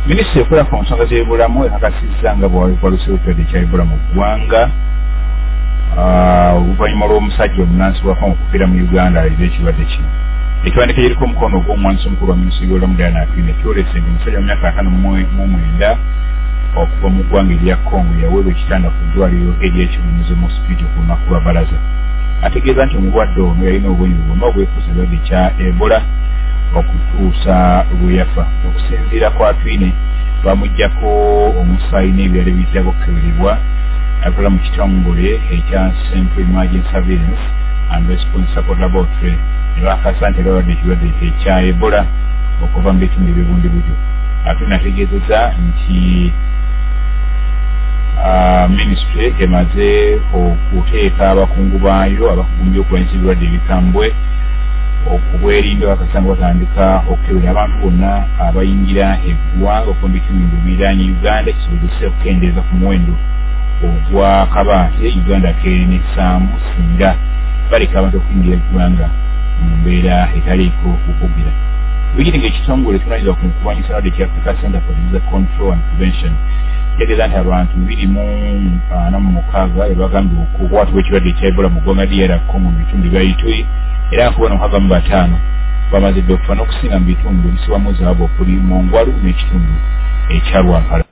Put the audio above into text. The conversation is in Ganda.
Minisitiri ekola ku nsonga z'ebulamu ekakasizza nga bw'aluseewo ekirwadde kya Ebola mu ggwanga oluvannyuma lw'omusajja omunansibwako okufiira mu Uganda alina ekirwadde kino. Ekiwandiiko kiriko omukono ogw'omwanisi omukulu wa minisitiri w'ebulamu Diana Akinyi kyolese nti omusajja mu myaka 59 okuva mu ggwanga erya Congo yaweebwa ekitanda ku ddwaliro ery'ekibunizo mu hospital ku lunaku lwa balaza. Ategeeza nti omulwadde ono yalina obwenyi bwonna obwekuusa ekirwadde kya Ebola okutuusa lwe yafa. Okusinziira ku Akinyi bamuggyako omusaayi n'ebirala ebiyitako okukeberebwa akola mu kitongole ekya Central Emergency Surveillance and Response Support Laboratory ne bakasa nti balwadde ekirwadde ekya Ebola okuva mu bitundu ebibundi butyo. Akinyi ategeezezza nti Ministry emaze okuteeka abakungu baayo abakugumbye okulwanyisa ebirwadde ebikambwe okubwerinda bakasanga batandika okukebera abantu bonna abayingira eggwanga okuva mu bitundu biriraanye Uganda kisobozese okukendeeza ku muwendo ogwa kabaate Uganda keenesaamu singa baleka abantu okuyingira eggwanga mu mbeera etaliiko kukugira. Bigiri ng'ekitongole kinaaliriza ku kulwanyisa ekirwadde kya Africa Center for Disease Control and Prevention yategeeza nti abantu 246 bagambye okukwatibwa ekirwadde ekya Ebola mu ggwanga DR Congo mu bitundu bya Ituri era nga kubona 65 bamaze okufa n'okusinga mu bitundu ebisibwamu zaabu okuli Mongwalu n'ekitundu ekya Lwampala.